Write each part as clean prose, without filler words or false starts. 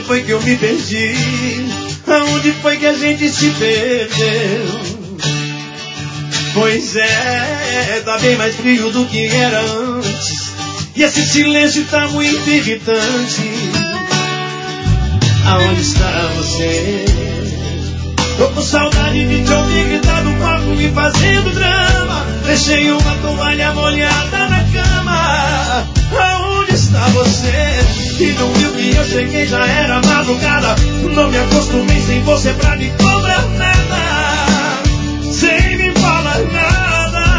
foi que eu me perdi? Aonde foi que a gente se perdeu? Pois é, tá bem mais frio do que era antes. E esse silêncio tá muito irritante. Aonde está você? Tô com saudade de te ouvir gritar no quarto e fazendo drama. Deixei uma toalha molhada na cama. Aonde está você? E não viu que eu cheguei, já era madrugada. Não me acostumei sem você pra me cobrar nada. Sem me falar nada.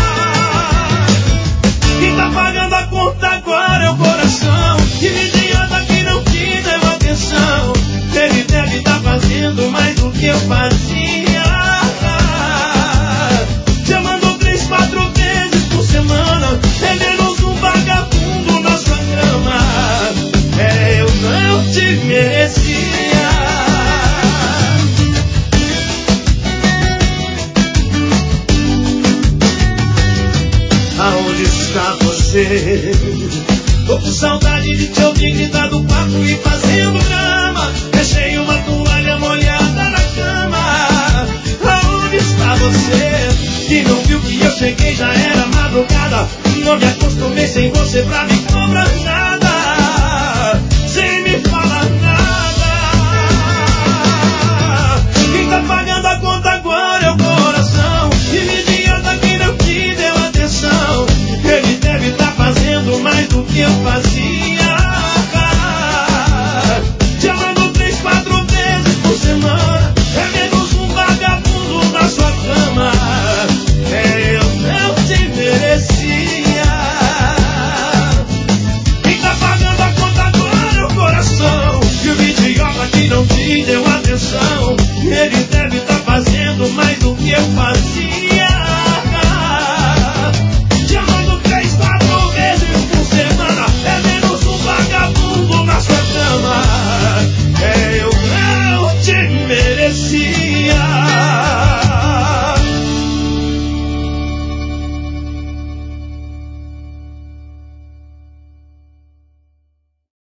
Quem tá pagando a conta agora é o coração. Que idiota que não te deu atenção. Ele deve estar fazendo mais do que eu fazia. Já mandou 3, 4 vezes por semana. É menos um vagabundo na sua cama. É, eu não te merecia. Aonde está você? Tô com saudade de te ouvir gritar do quarto e fazendo drama. Deixei uma toalha molhada na cama. Aonde está você? Que não viu que eu cheguei, já era madrugada. Não me acostumei sem você pra me cobrar nada. Sem me falar nada. Quem tá pagando a conta agora é o coração. E me idiota que não te deu atenção. Ele deve estar fazendo mais do que eu fazia. Já mandou 3, 4 vezes por semana. É menos um vagabundo na sua cama. É, eu não te merecia. Quem tá pagando a conta agora é o coração. E o idiota que não te deu atenção. Ele deve estar fazendo mais do que eu fazia. Já mandou 3, 4 vezes por semana. É menos um vagabundo na sua cama. É, eu não te merecia.